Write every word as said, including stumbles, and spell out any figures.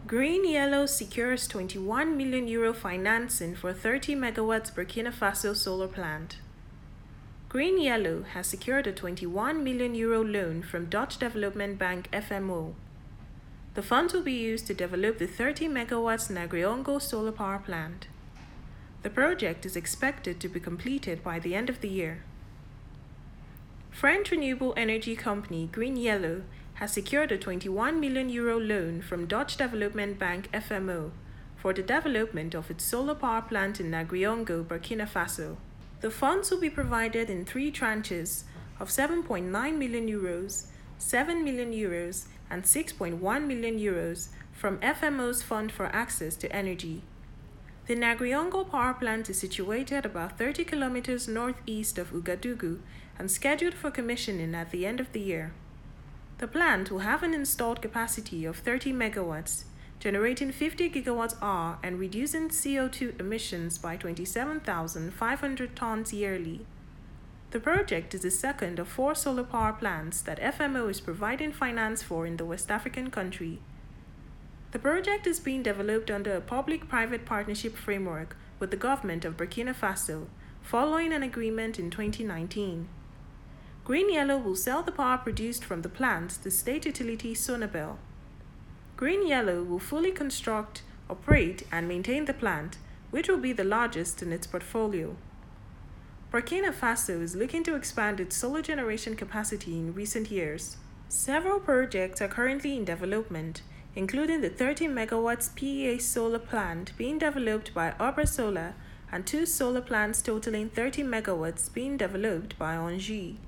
Green Yellow secures twenty-one million euro financing for thirty megawatts Burkina Faso solar plant. Green Yellow has secured a twenty-one million euro loan from Dutch Development Bank F M O. The funds will be used to develop the thirty megawatts Nagriongo solar power plant. The project is expected to be completed by the end of the year. French renewable energy company Green Yellow has secured a twenty-one million euro loan from Dutch Development Bank F M O for the development of its solar power plant in Nagriongo, Burkina Faso. The funds will be provided in three tranches of seven point nine million euros, seven million euros, and six point one million euros from F M O's Fund for Access to Energy. The Nagriongo power plant is situated about thirty kilometers northeast of Ouagadougou and scheduled for commissioning at the end of the year. The plant will have an installed capacity of thirty megawatts, generating fifty gigawatt hour and reducing C O two emissions by twenty-seven thousand five hundred tons yearly. The project is the second of four solar power plants that F M O is providing finance for in the West African country. The project is being developed under a public-private partnership framework with the government of Burkina Faso, following an agreement in twenty nineteen. Green Yellow will sell the power produced from the plant to state utility Sonabel. Green Yellow will fully construct, operate, and maintain the plant, which will be the largest in its portfolio. Burkina Faso is looking to expand its solar generation capacity in recent years. Several projects are currently in development, including the thirty megawatts P E A solar plant being developed by Arbor Solar and two solar plants totaling thirty megawatts being developed by Engie.